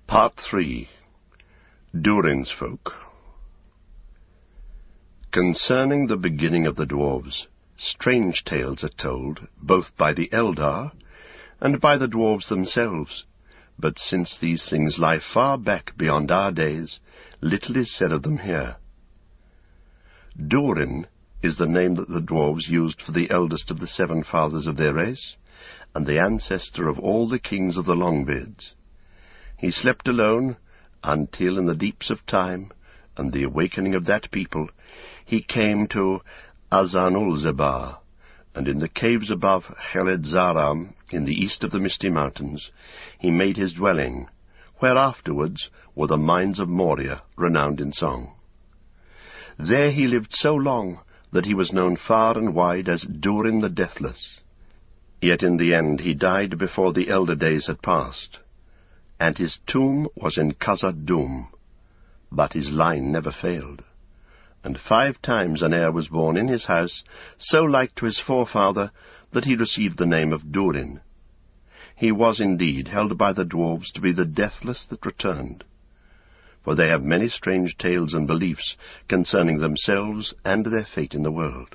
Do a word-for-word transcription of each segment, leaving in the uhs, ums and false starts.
Part three. Durin's Folk. Concerning the beginning of the dwarves, strange tales are told, both by the Eldar and by the dwarves themselves, but since these things lie far back beyond our days, little is said of them here. Durin is the name that the dwarves used for the eldest of the seven fathers of their race, and the ancestor of all the kings of the Longbeards. He slept alone until, in the deeps of time and the awakening of that people, he came to Azanulzebar, and in the caves above Heled-Zaram, in the east of the Misty Mountains, he made his dwelling, where afterwards were the mines of Moria, renowned in song. There he lived so long that he was known far and wide as Durin the Deathless. Yet in the end he died before the elder days had passed, and his tomb was in Khazad-dûm, but his line never failed. And five times an heir was born in his house, so like to his forefather that he received the name of Durin. He was indeed held by the dwarves to be the Deathless that returned, for they have many strange tales and beliefs concerning themselves and their fate in the world.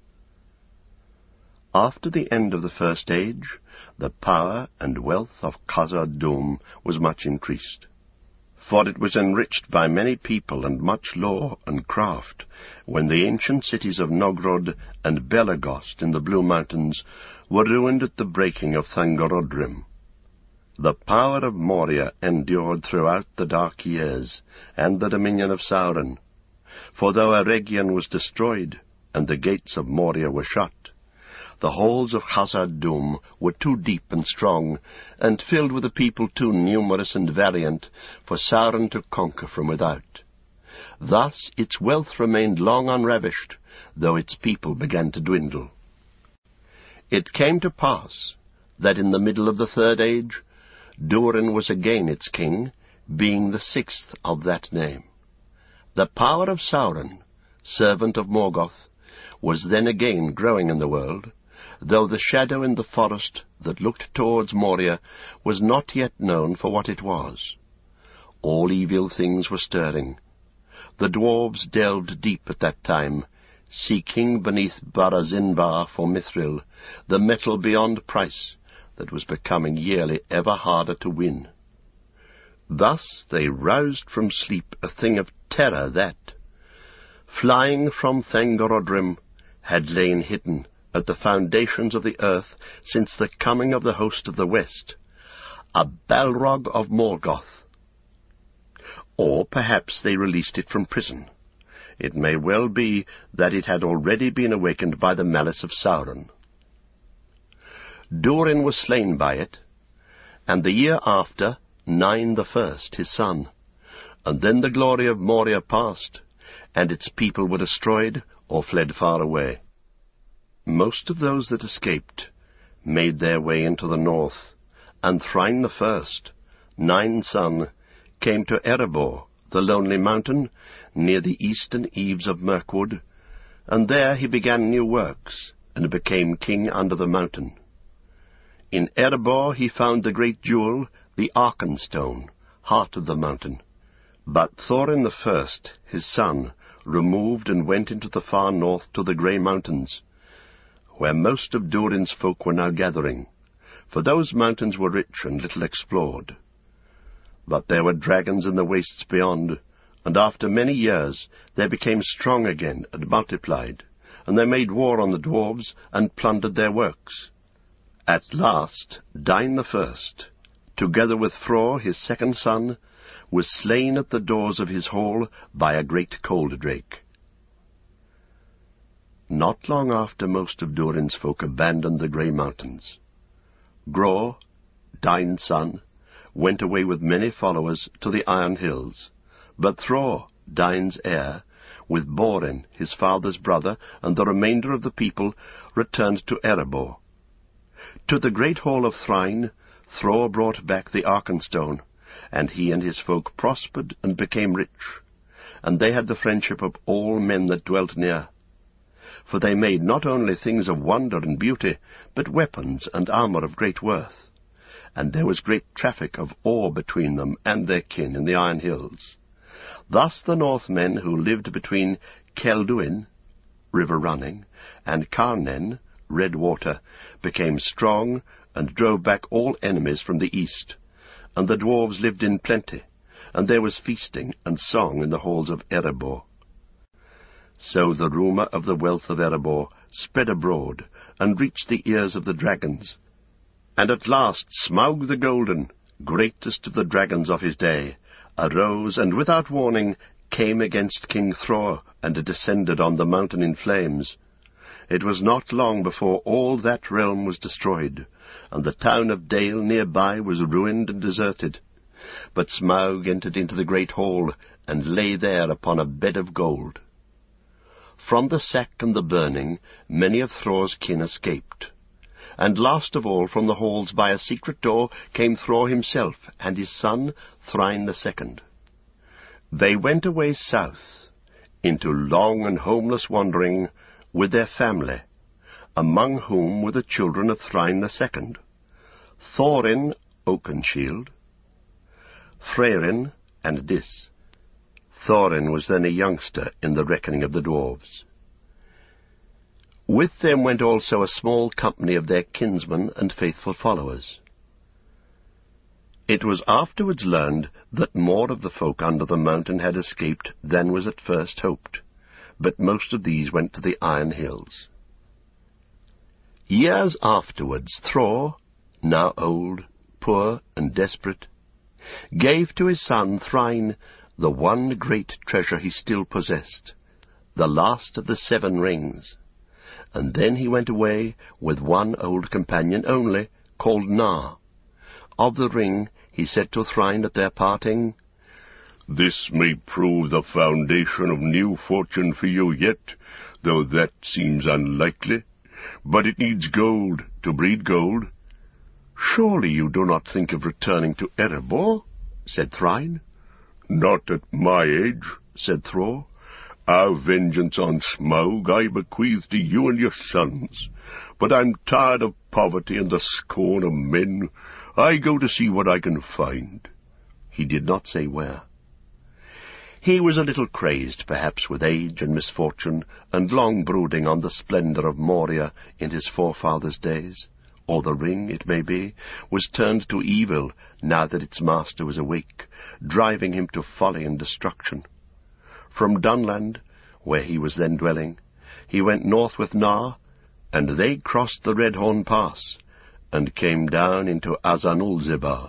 After the end of the First Age, the power and wealth of Khazad-dûm was much increased, for it was enriched by many people and much lore and craft, when the ancient cities of Nogrod and Belagost in the Blue Mountains were ruined at the breaking of Thangorodrim. The power of Moria endured throughout the dark years and the dominion of Sauron, for though Eregion was destroyed and the gates of Moria were shut, the halls of Khazad-dûm were too deep and strong, and filled with a people too numerous and valiant for Sauron to conquer from without. Thus its wealth remained long unravished, though its people began to dwindle. It came to pass that in the middle of the Third Age, Durin was again its king, being the sixth of that name. The power of Sauron, servant of Morgoth, was then again growing in the world, though the shadow in the forest that looked towards Moria was not yet known for what it was. All evil things were stirring. The dwarves delved deep at that time, seeking beneath Barazinbar for Mithril, the metal beyond price that was becoming yearly ever harder to win. Thus they roused from sleep a thing of terror that, flying from Thangorodrim, had lain hidden at the foundations of the earth since the coming of the host of the West, a Balrog of Morgoth. Or perhaps they released it from prison. It may well be that it had already been awakened by the malice of Sauron. Durin was slain by it, and the year after, Nine the First, his son, and then the glory of Moria passed, and its people were destroyed or fled far away. Most of those that escaped made their way into the north, and Thrain the First, Nine's son, came to Erebor, the lonely mountain, near the eastern eaves of Mirkwood, and there he began new works, and became king under the mountain. In Erebor he found the great jewel, the Arkenstone, heart of the mountain. But Thorin the First, his son, removed and went into the far north to the Grey Mountains, where most of Durin's folk were now gathering, for those mountains were rich and little explored. But there were dragons in the wastes beyond, and after many years they became strong again and multiplied, and they made war on the dwarves and plundered their works. At last Dain the First, together with Thror, his second son, was slain at the doors of his hall by a great cold drake. Not long after most of Durin's folk abandoned the Grey Mountains, Gror, Dain's son, went away with many followers to the Iron Hills, but Thror, Dain's heir, with Borin, his father's brother, and the remainder of the people, returned to Erebor. To the great hall of Thrain, Thror brought back the Arkenstone, and he and his folk prospered and became rich, and they had the friendship of all men that dwelt near. For they made not only things of wonder and beauty, but weapons and armour of great worth, and there was great traffic of ore between them and their kin in the Iron Hills. Thus the Northmen who lived between Kelduin, river running, and Carnen, red water, became strong and drove back all enemies from the east, and the dwarves lived in plenty, and there was feasting and song in the halls of Erebor. So the rumour of the wealth of Erebor spread abroad, and reached the ears of the dragons. And at last Smaug the Golden, greatest of the dragons of his day, arose, and without warning came against King Thror, and descended on the mountain in flames. It was not long before all that realm was destroyed, and the town of Dale near by was ruined and deserted. But Smaug entered into the great hall, and lay there upon a bed of gold. From the sack and the burning, many of Thror's kin escaped. And last of all, from the halls by a secret door, came Thror himself, and his son, Thrain the Second. They went away south, into long and homeless wandering, with their family, among whom were the children of Thrain the Second, Thorin Oakenshield, Freyrin, and Dis. Thorin was then a youngster in the reckoning of the dwarves. With them went also a small company of their kinsmen and faithful followers. It was afterwards learned that more of the folk under the mountain had escaped than was at first hoped, but most of these went to the Iron Hills. Years afterwards Thror, now old, poor, and desperate, gave to his son Thrain the one great treasure he still possessed, the last of the seven rings, and then he went away with one old companion only, called Gnar. Of the ring he said to Thrain at their parting, "This may prove the foundation of new fortune for you yet, though that seems unlikely. But it needs gold to breed gold." "Surely you do not think of returning to Erebor?" said Thrain. "Not at my age," said Thror. "Our vengeance on Smaug I bequeath to you and your sons. But I'm tired of poverty and the scorn of men. I go to see what I can find." He did not say where. He was a little crazed, perhaps, with age and misfortune, and long brooding on the splendour of Moria in his forefathers' days. Or the ring, it may be, was turned to evil now that its master was awake, driving him to folly and destruction. From Dunland, where he was then dwelling, he went north with Gnar, and they crossed the Redhorn Pass, and came down into Azanulzibar.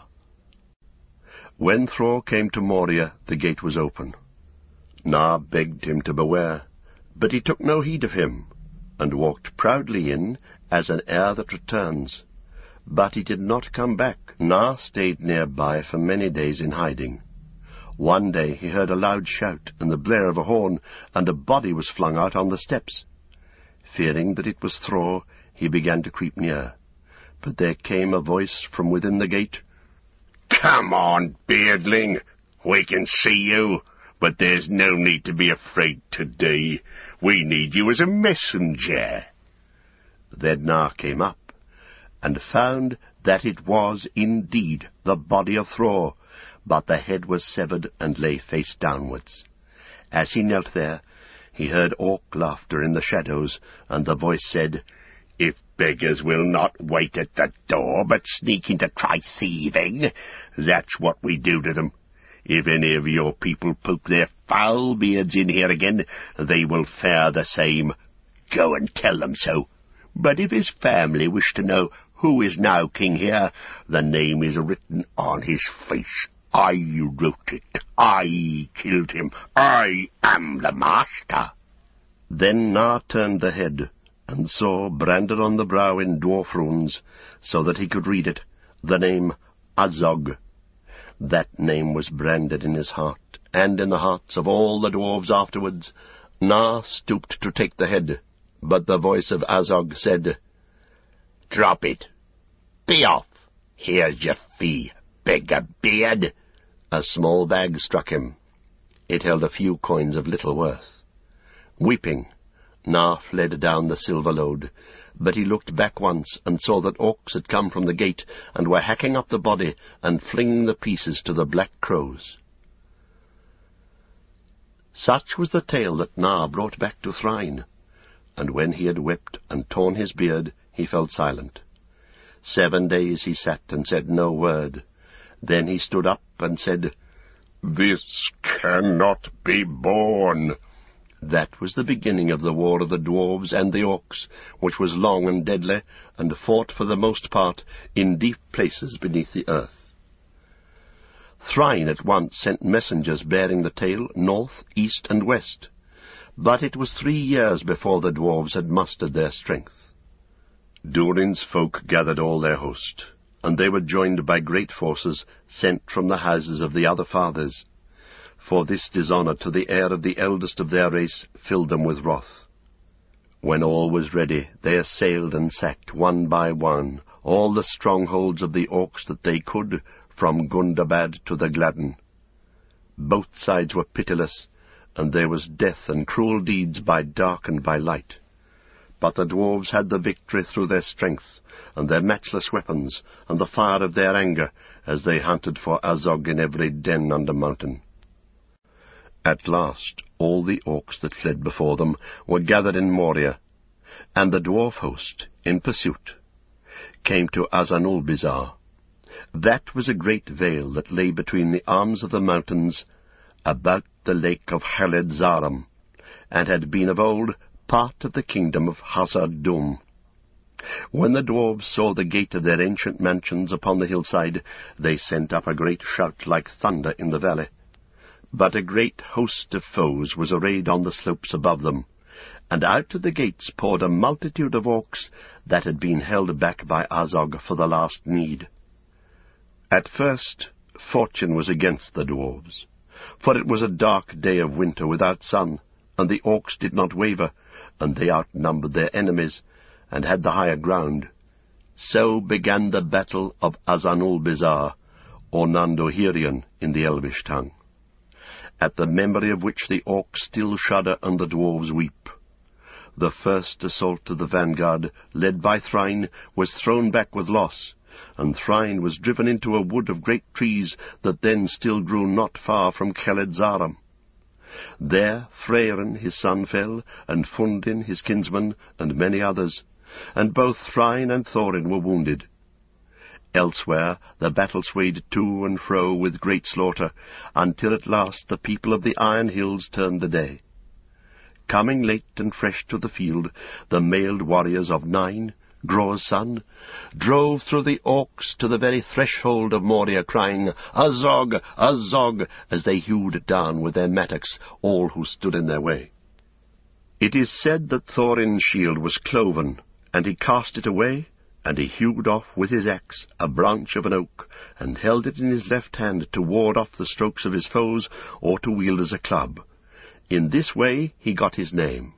When Thror came to Moria, the gate was open. Gnar begged him to beware, but he took no heed of him, and walked proudly in, as an heir that returns. But he did not come back. Gnar stayed nearby for many days in hiding. One day he heard a loud shout and the blare of a horn, and a body was flung out on the steps. Fearing that it was Thror, he began to creep near. But there came a voice from within the gate. "Come on, beardling! We can see you, but there's no need to be afraid today. We need you as a messenger." Then Gnar came up, and found that it was indeed the body of Thror, but the head was severed and lay face downwards. As he knelt there, he heard orc laughter in the shadows, and the voice said, "If beggars will not wait at the door, but sneak in to try thieving, that's what we do to them. If any of your people poke their foul beards in here again, they will fare the same. Go and tell them so. But if his family wish to know who is now king here, the name is written on his face. I wrote it. I killed him. I am the master." Then Gnar turned the head, and saw, branded on the brow in dwarf runes, so that he could read it, the name Azog. That name was branded in his heart, and in the hearts of all the dwarves afterwards. Gnar stooped to take the head, but the voice of Azog said, "Drop it. Be off. Here's your fee, beggar beard." A small bag struck him. It held a few coins of little worth. Weeping, Na fled down the silver load, but he looked back once and saw that orcs had come from the gate and were hacking up the body and flinging the pieces to the black crows. Such was the tale that Na brought back to Thrain, and when he had wept and torn his beard, he fell silent. Seven days he sat and said no word. Then he stood up and said, "This cannot be borne." That was the beginning of the war of the dwarves and the orcs, which was long and deadly, and fought for the most part in deep places beneath the earth. Thrain at once sent messengers bearing the tale north, east, and west, but it was three years before the dwarves had mustered their strength. Durin's folk gathered all their host, and they were joined by great forces sent from the houses of the other fathers, for this dishonour to the heir of the eldest of their race filled them with wrath. When all was ready, they assailed and sacked one by one all the strongholds of the orcs that they could, from Gundabad to the Gladden. Both sides were pitiless, and there was death and cruel deeds by dark and by light. But the dwarves had the victory through their strength, and their matchless weapons, and the fire of their anger, as they hunted for Azog in every den under mountain. At last all the orcs that fled before them were gathered in Moria, and the dwarf host, in pursuit, came to Azanulbizar. That was a great vale that lay between the arms of the mountains, about the lake of Khaled Zaram, and had been of old part of the kingdom of Khazad-dûm. When the dwarves saw the gate of their ancient mansions upon the hillside, they sent up a great shout like thunder in the valley. But a great host of foes was arrayed on the slopes above them, and out of the gates poured a multitude of orcs that had been held back by Azog for the last need. At first fortune was against the dwarves, for it was a dark day of winter without sun, and the orcs did not waver, and they outnumbered their enemies, and had the higher ground. So began the battle of Azanulbizar, or Nandohirion in the Elvish tongue, at the memory of which the orcs still shudder and the dwarves weep. The first assault of the vanguard, led by Thrain, was thrown back with loss, and Thrain was driven into a wood of great trees that then still grew not far from Khaled Zaram. There Freyren his son fell, and Fundin his kinsman, and many others, and both Thrain and Thorin were wounded. Elsewhere the battle swayed to and fro with great slaughter, until at last the people of the Iron Hills turned the day. Coming late and fresh to the field, the mailed warriors of Nine, Groa's son, drove through the orcs to the very threshold of Moria, crying, "Azog! Azog!" as they hewed down with their mattocks all who stood in their way. It is said that Thorin's shield was cloven, and he cast it away, and he hewed off with his axe a branch of an oak, and held it in his left hand to ward off the strokes of his foes, or to wield as a club. In this way he got his name.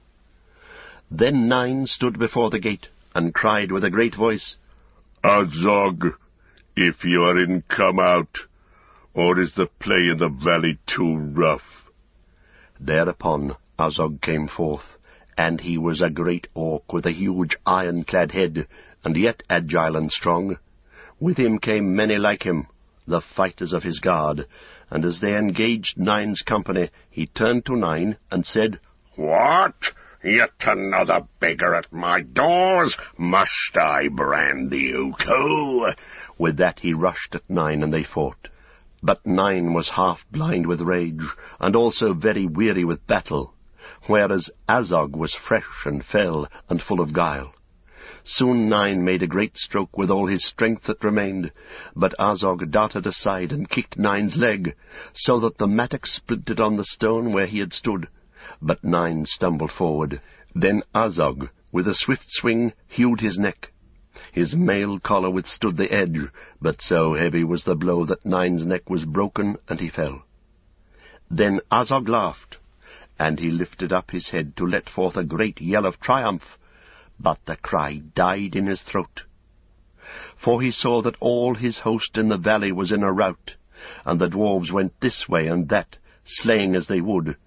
Then Nine stood before the gate, and cried with a great voice, "Azog, if you are in, come out, or is the play in the valley too rough?" Thereupon Azog came forth, and he was a great orc with a huge iron-clad head, and yet agile and strong. With him came many like him, the fighters of his guard, and as they engaged Nine's company, he turned to Nine and said, "What? Yet another beggar at my doors? Must I brand you too?" With that he rushed at Nine, and they fought. But Nine was half blind with rage, and also very weary with battle, whereas Azog was fresh and fell and full of guile. Soon Nine made a great stroke with all his strength that remained, but Azog darted aside and kicked Nine's leg, so that the mattock splintered on the stone where he had stood. But Nine stumbled forward. Then Azog, with a swift swing, hewed his neck. His mail collar withstood the edge, but so heavy was the blow that Nine's neck was broken, and he fell. Then Azog laughed, and he lifted up his head to let forth a great yell of triumph, but the cry died in his throat. For he saw that all his host in the valley was in a rout, and the dwarves went this way and that, slaying as they would,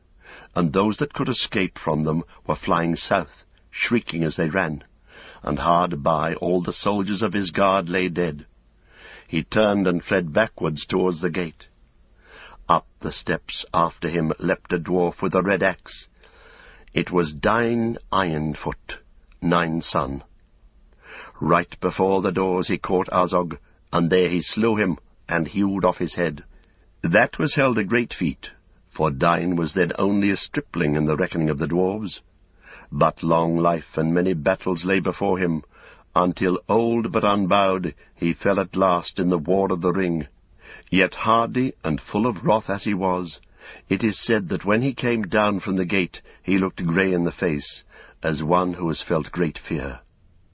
and those that could escape from them were flying south, shrieking as they ran, and hard by all the soldiers of his guard lay dead. He turned and fled backwards towards the gate. Up the steps after him leapt a dwarf with a red axe. It was Dain Ironfoot, Nine's son. Right before the doors he caught Azog, and there he slew him, and hewed off his head. That was held a great feat, for Dain was then only a stripling in the reckoning of the dwarves. But long life and many battles lay before him, until old but unbowed he fell at last in the war of the ring. Yet hardy and full of wrath as he was, it is said that when he came down from the gate he looked grey in the face, as one who has felt great fear.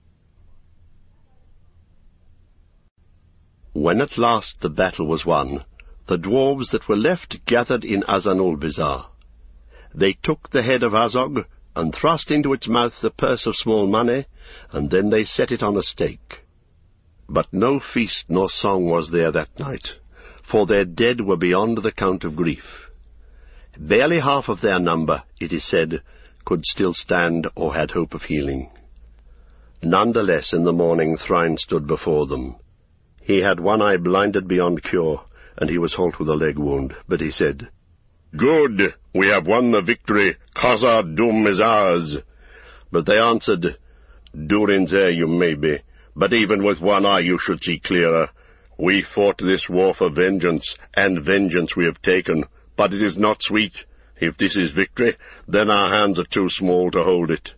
When at last the battle was won, the dwarves that were left gathered in Azanulbizar. They took the head of Azog, and thrust into its mouth the purse of small money, and then they set it on a stake. But no feast nor song was there that night, for their dead were beyond the count of grief. Barely half of their number, it is said, could still stand or had hope of healing. None the less in the morning Thrain stood before them. He had one eye blinded beyond cure, and he was halt with a leg wound, but he said, "Good, we have won the victory. Khazad-dûm is ours." But they answered, "Durin's heir you may be, but even with one eye you should see clearer. We fought this war for vengeance, and vengeance we have taken, but it is not sweet. If this is victory, then our hands are too small to hold it."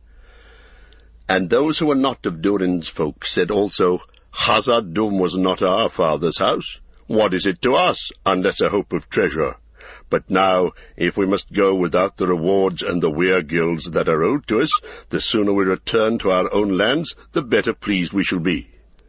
And those who were not of Durin's folk said also, "Khazad-dûm was not our father's house. What is it to us, unless a hope of treasure? But now, if we must go without the rewards and the weir-gilds that are owed to us, the sooner we return to our own lands, the better pleased we shall be."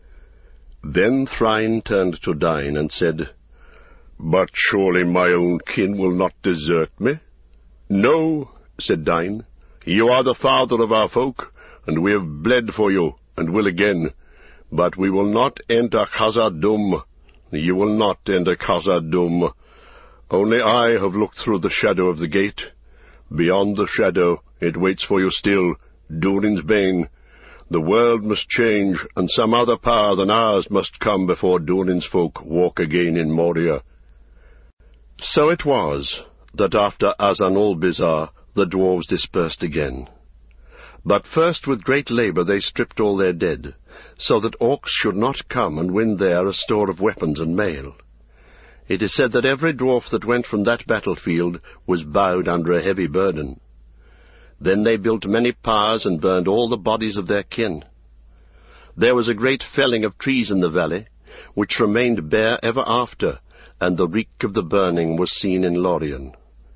Then Thrain turned to Dain and said, "But surely my own kin will not desert me?" "No," said Dain. "You are the father of our folk, and we have bled for you, and will again. But we will not enter Khazad-dûm. You will not enter Khazad-dûm. Only I have looked through the shadow of the gate. Beyond the shadow it waits for you still, Durin's bane. The world must change, and some other power than ours must come before Durin's folk walk again in Moria." So it was that after Azanulbizar the dwarves dispersed again. But first with great labour they stripped all their dead, so that orcs should not come and win there a store of weapons and mail. It is said that every dwarf that went from that battlefield was bowed under a heavy burden. Then they built many pyres and burned all the bodies of their kin. There was a great felling of trees in the valley, which remained bare ever after, and the reek of the burning was seen in Lorien.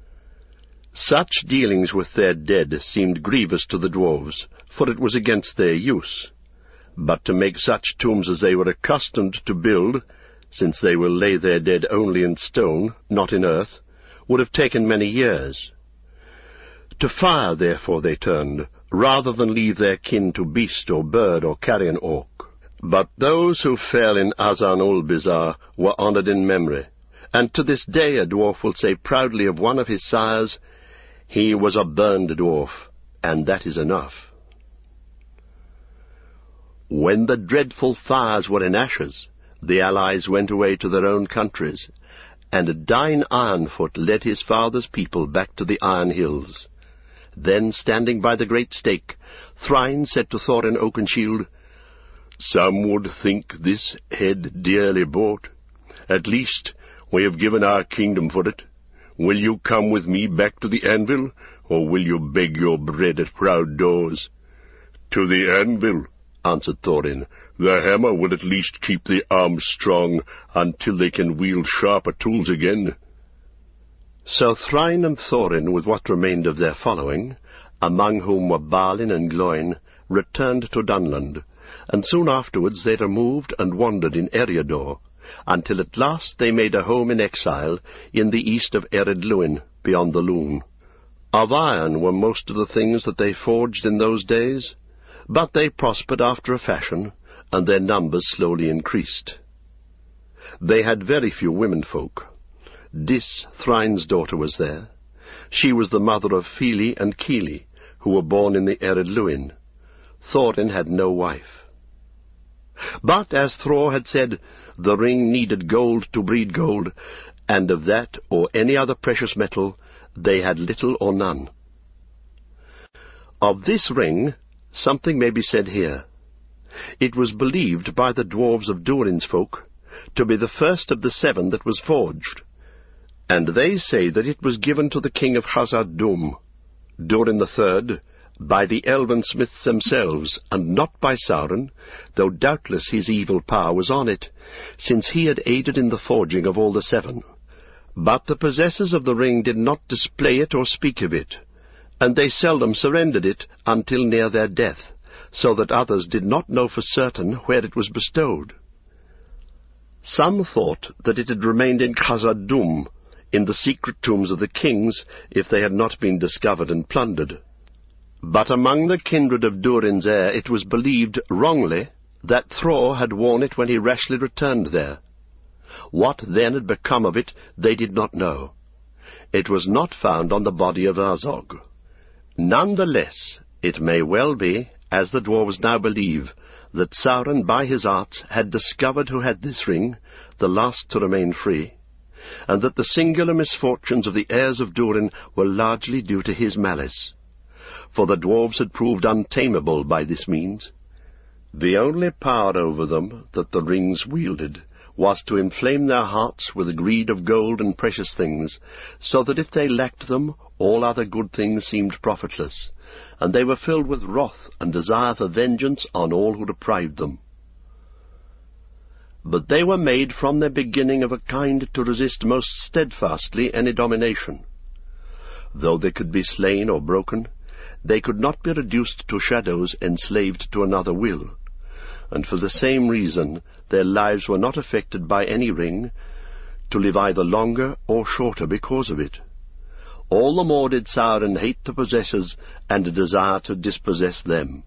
Such dealings with their dead seemed grievous to the dwarves, for it was against their use. But to make such tombs as they were accustomed to build, since they will lay their dead only in stone, not in earth, would have taken many years. To fire, therefore, they turned, rather than leave their kin to beast or bird or carrion orc. But those who fell in Azanulbizar were honoured in memory, and to this day a dwarf will say proudly of one of his sires, "He was a burned dwarf, and that is enough." When the dreadful fires were in ashes, the allies went away to their own countries, and Dain Ironfoot led his father's people back to the Iron Hills. Then, standing by the great stake, Thrain said to Thorin Oakenshield, "Some would think this head dearly bought. At least we have given our kingdom for it. Will you come with me back to the anvil, or will you beg your bread at proud doors?" "To the anvil," answered Thorin. "The hammer will at least keep the arms strong until they can wield sharper tools again." So Thrain and Thorin, with what remained of their following, among whom were Balin and Gloin, returned to Dunland, and soon afterwards they removed and wandered in Eriador, until at last they made a home in exile in the east of Ered Luin, beyond the Lune. Of iron were most of the things that they forged in those days, but they prospered after a fashion, and their numbers slowly increased. They had very few womenfolk. Dis, Thrain's daughter, was there, She was the mother of Fili and Kili, who were born in the arid Luin. Thorin had no wife. But, as Thror had said, the ring needed gold to breed gold, and of that or any other precious metal they had little or none. Of this ring something may be said here. It was believed by the dwarves of Durin's folk to be the first of the seven that was forged, and they say that it was given to the king of Khazad-dûm, Durin the Third, by the elven smiths themselves, and not by Sauron, though doubtless his evil power was on it, since he had aided in the forging of all the seven. But the possessors of the ring did not display it or speak of it, and they seldom surrendered it until near their death, so that others did not know for certain where it was bestowed. Some thought that it had remained in Khazad-dûm, in the secret tombs of the kings, if they had not been discovered and plundered. But among the kindred of Durin's heir it was believed, wrongly, that Thror had worn it when he rashly returned there. What then had become of it they did not know. It was not found on the body of Azog. None the less, it may well be, as the dwarves now believe, that Sauron by his arts had discovered who had this ring, the last to remain free, and that the singular misfortunes of the heirs of Durin were largely due to his malice. For the dwarves had proved untamable by this means. The only power over them that the rings wielded was to inflame their hearts with the greed of gold and precious things, so that if they lacked them, all other good things seemed profitless, and they were filled with wrath and desire for vengeance on all who deprived them. But they were made from their beginning of a kind to resist most steadfastly any domination. Though they could be slain or broken, they could not be reduced to shadows enslaved to another will, and for the same reason their lives were not affected by any ring, to live either longer or shorter because of it. All the more did Sauron hate the possessors and desire to dispossess them.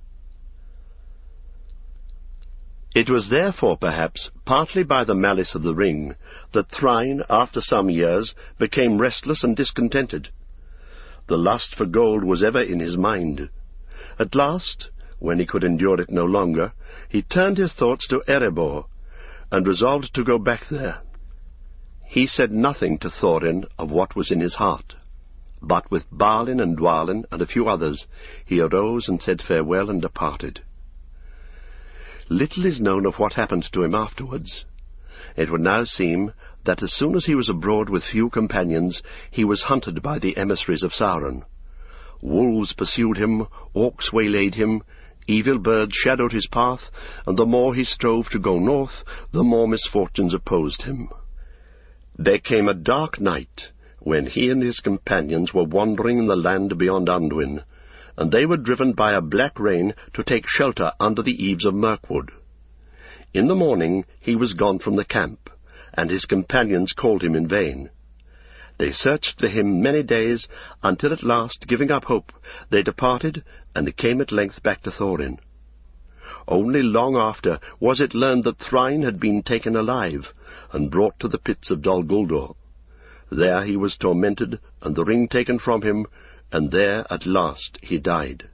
It was therefore, perhaps, partly by the malice of the ring, that Thrain, after some years, became restless and discontented. The lust for gold was ever in his mind. At last, when he could endure it no longer, he turned his thoughts to Erebor, and resolved to go back there. He said nothing to Thorin of what was in his heart, but with Balin and Dwalin and a few others he arose and said farewell and departed. Little is known of what happened to him afterwards. It would now seem that as soon as he was abroad with few companions, he was hunted by the emissaries of Sauron. Wolves pursued him, orcs waylaid him, evil birds shadowed his path, and the more he strove to go north, the more misfortunes opposed him. There came a dark night, when he and his companions were wandering in the land beyond Anduin, and they were driven by a black rain to take shelter under the eaves of Mirkwood. In the morning he was gone from the camp, and his companions called him in vain. They searched for him many days, until at last, giving up hope, they departed, and came at length back to Thorin. Only long after was it learned that Thrain had been taken alive, and brought to the pits of Dol Guldur. There he was tormented, and the ring taken from him, and there at last he died.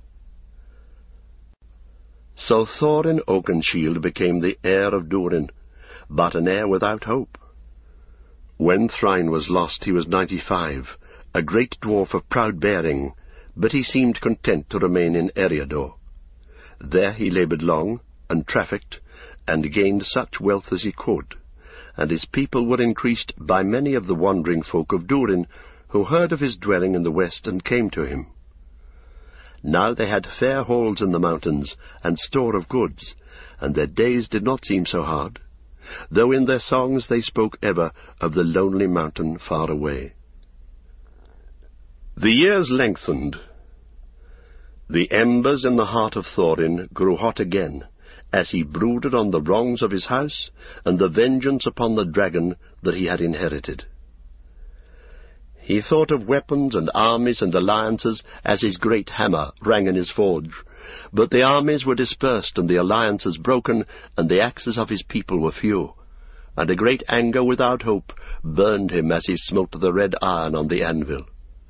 So Thorin Oakenshield became the heir of Durin, but an heir without hope. When Thrain was lost he was ninety-five, a great dwarf of proud bearing, but he seemed content to remain in Eriador. There he laboured long, and trafficked, and gained such wealth as he could, and his people were increased by many of the wandering folk of Durin, who heard of his dwelling in the west and came to him. Now they had fair halls in the mountains, and store of goods, and their days did not seem so hard, though in their songs they spoke ever of the lonely mountain far away. The years lengthened. The embers in the heart of Thorin grew hot again, as he brooded on the wrongs of his house and the vengeance upon the dragon that he had inherited. He thought of weapons and armies and alliances as his great hammer rang in his forge, but the armies were dispersed and the alliances broken, and the axes of his people were few, and a great anger without hope burned him as he smote the red iron on the anvil.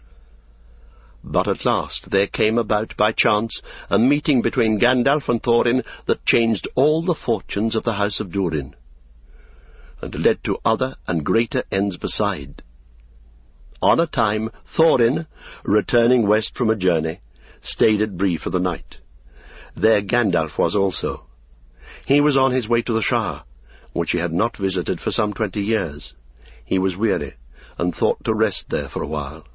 But at last there came about by chance a meeting between Gandalf and Thorin that changed all the fortunes of the house of Durin, and led to other and greater ends beside. On a time Thorin, returning west from a journey, stayed at Bree for the night. There Gandalf was also. He was on his way to the Shire, which he had not visited for some twenty years. He was weary, and thought to rest there for a while.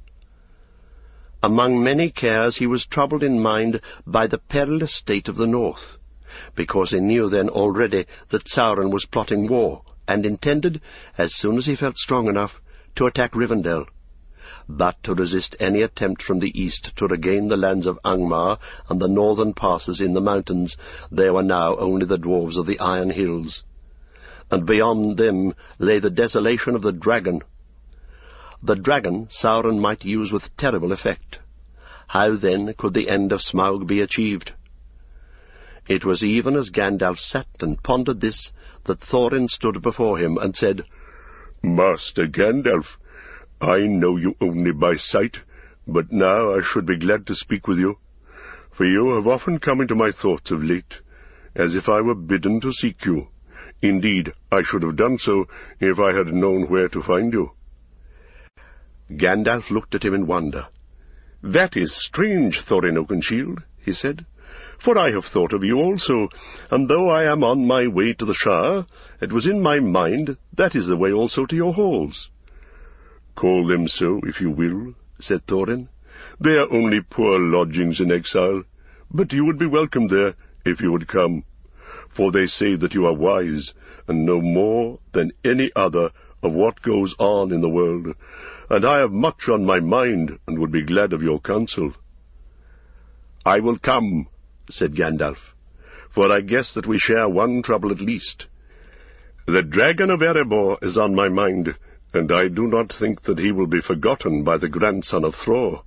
Among many cares he was troubled in mind by the perilous state of the north, because he knew then already that Sauron was plotting war, and intended, as soon as he felt strong enough, to attack Rivendell, but to resist any attempt from the east to regain the lands of Angmar and the northern passes in the mountains. There were now only the dwarves of the Iron Hills, and beyond them lay the desolation of the dragon. The dragon Sauron might use with terrible effect. How then could the end of Smaug be achieved? It was even as Gandalf sat and pondered this that Thorin stood before him and said, "Master Gandalf, I know you only by sight, but now I should be glad to speak with you, for you have often come into my thoughts of late, as if I were bidden to seek you. Indeed, I should have done so if I had known where to find you." Gandalf looked at him in wonder. "That is strange, Thorin Oakenshield," he said, "for I have thought of you also, and though I am on my way to the Shire, it was in my mind that is the way also to your halls." "Call them so, if you will," said Thorin. "They are only poor lodgings in exile, but you would be welcome there if you would come, for they say that you are wise, and know more than any other of what goes on in the world, and I have much on my mind, and would be glad of your counsel." "I will come," said Gandalf, "for I guess that we share one trouble at least. The dragon of Erebor is on my mind, and I do not think that he will be forgotten by the grandson of Thror."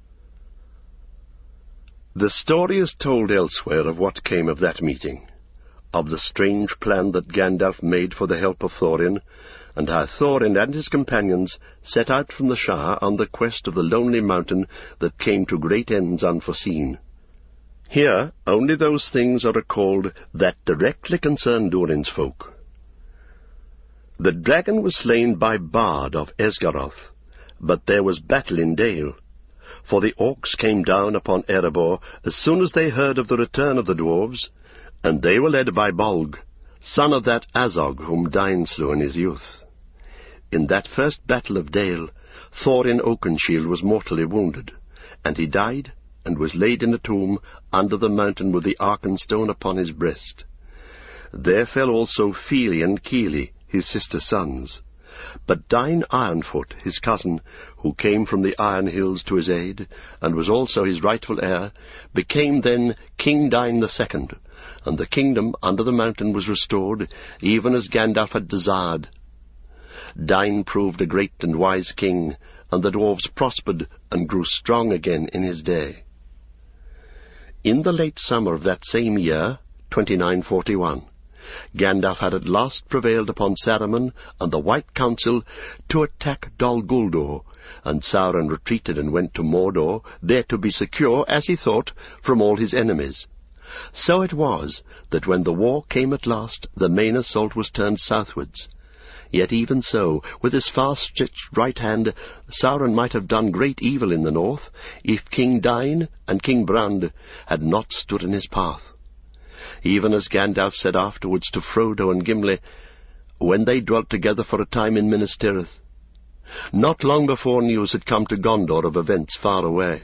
The story is told elsewhere of what came of that meeting, of the strange plan that Gandalf made for the help of Thorin, and how Thorin and his companions set out from the Shire on the quest of the lonely mountain that came to great ends unforeseen. Here only those things are recalled that directly concern Durin's folk. The dragon was slain by Bard of Esgaroth, but there was battle in Dale, for the orcs came down upon Erebor as soon as they heard of the return of the dwarves, and they were led by Bolg, son of that Azog whom Dain slew in his youth. In that first battle of Dale, Thorin Oakenshield was mortally wounded, and he died, and was laid in a tomb under the mountain with the Arkenstone upon his breast. There fell also Fili and Kili, his sister sons. But Dain Ironfoot, his cousin, who came from the Iron Hills to his aid, and was also his rightful heir, became then King Dain the Second, and the kingdom under the mountain was restored, even as Gandalf had desired. Dain proved a great and wise king, and the dwarves prospered and grew strong again in his day. In the late summer of that same year, twenty-nine forty-one, Gandalf had at last prevailed upon Saruman and the White Council to attack Dol Guldur, and Sauron retreated and went to Mordor, there to be secure, as he thought, from all his enemies. So it was that when the war came at last, the main assault was turned southwards. Yet even so, with his far-stretched right hand, Sauron might have done great evil in the north, if King Dain and King Brand had not stood in his path. Even as Gandalf said afterwards to Frodo and Gimli, when they dwelt together for a time in Minas Tirith, not long before news had come to Gondor of events far away.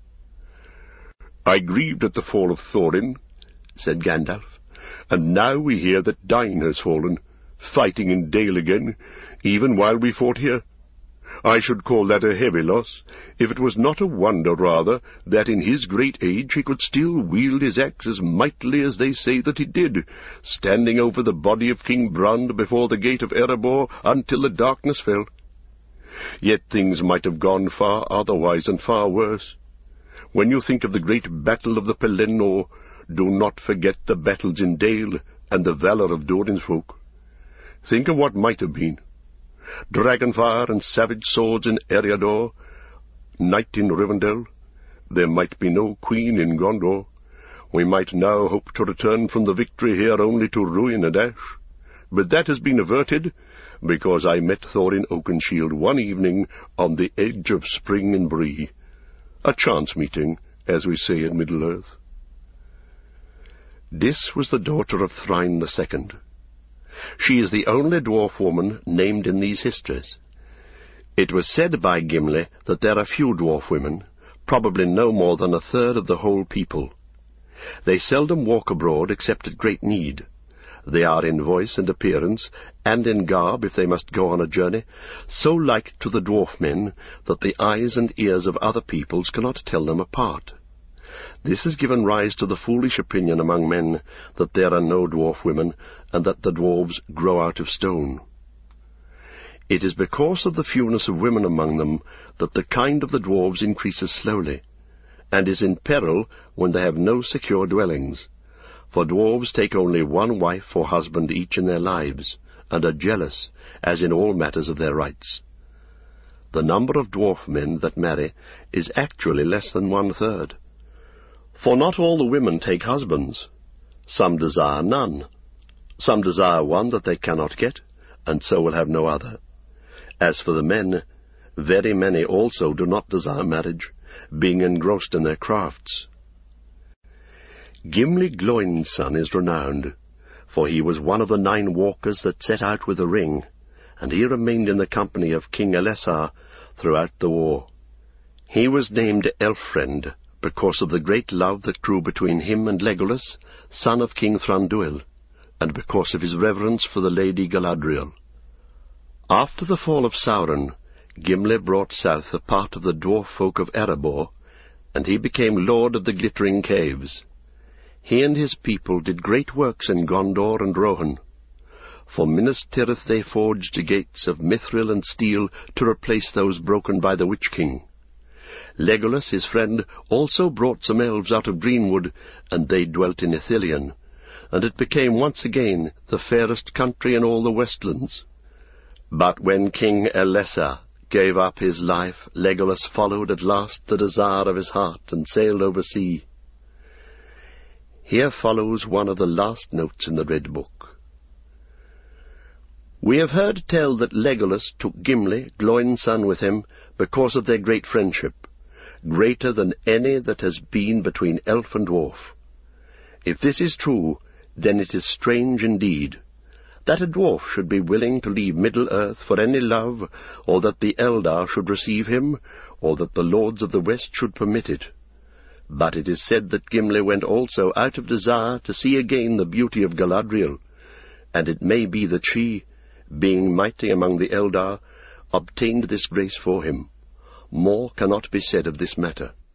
"I grieved at the fall of Thorin," said Gandalf, "and now we hear that Dain has fallen, fighting in Dale again, even while we fought here. I should call that a heavy loss, if it was not a wonder, rather, that in his great age he could still wield his axe as mightily as they say that he did, standing over the body of King Brand before the gate of Erebor until the darkness fell. Yet things might have gone far otherwise and far worse. When you think of the great battle of the Pelennor, do not forget the battles in Dale and the valour of Durin's folk. Think of what might have been. Dragonfire and savage swords in Eriador, Knight in Rivendell. There might be no queen in Gondor. We might now hope to return from the victory here only to ruin and ash. But that has been averted, because I met Thorin Oakenshield one evening on the edge of spring in Bree. A chance meeting, as we say in Middle-earth. Dis was the daughter of Thrain the Second. She is the only dwarf woman named in these histories. It was said by Gimli that there are few dwarf women, probably no more than a third of the whole people. They seldom walk abroad except at great need. They are in voice and appearance, and in garb if they must go on a journey, so like to the dwarf men that the eyes and ears of other peoples cannot tell them apart. This has given rise to the foolish opinion among men that there are no dwarf women, and that the dwarves grow out of stone. It is because of the fewness of women among them that the kind of the dwarves increases slowly, and is in peril when they have no secure dwellings. For dwarves take only one wife or husband each in their lives, and are jealous, as in all matters of their rights. The number of dwarf men that marry is actually less than one-third. For not all the women take husbands. Some desire none. Some desire one that they cannot get, and so will have no other. As for the men, very many also do not desire marriage, being engrossed in their crafts. Gimli Gloin's son is renowned, for he was one of the nine walkers that set out with the ring, and he remained in the company of King Elessar throughout the war. He was named Elfriend, because of the great love that grew between him and Legolas, son of King Thranduil, and because of his reverence for the Lady Galadriel. After the fall of Sauron, Gimli brought south a part of the dwarf folk of Erebor, and he became lord of the Glittering Caves. He and his people did great works in Gondor and Rohan. For Minas Tirith they forged gates of mithril and steel to replace those broken by the Witch King. Legolas, his friend, also brought some elves out of Greenwood, and they dwelt in Ithilien, and it became once again the fairest country in all the Westlands. But when King Elessar gave up his life, Legolas followed at last the desire of his heart, and sailed over sea. Here follows one of the last notes in the Red Book. We have heard tell that Legolas took Gimli, Gloin's son, with him, because of their great friendship, greater than any that has been between elf and dwarf. If this is true, then it is strange indeed, that a dwarf should be willing to leave Middle-earth for any love, or that the Eldar should receive him, or that the lords of the West should permit it. But it is said that Gimli went also out of desire to see again the beauty of Galadriel, and it may be that she, being mighty among the Eldar, obtained this grace for him. More cannot be said of this matter.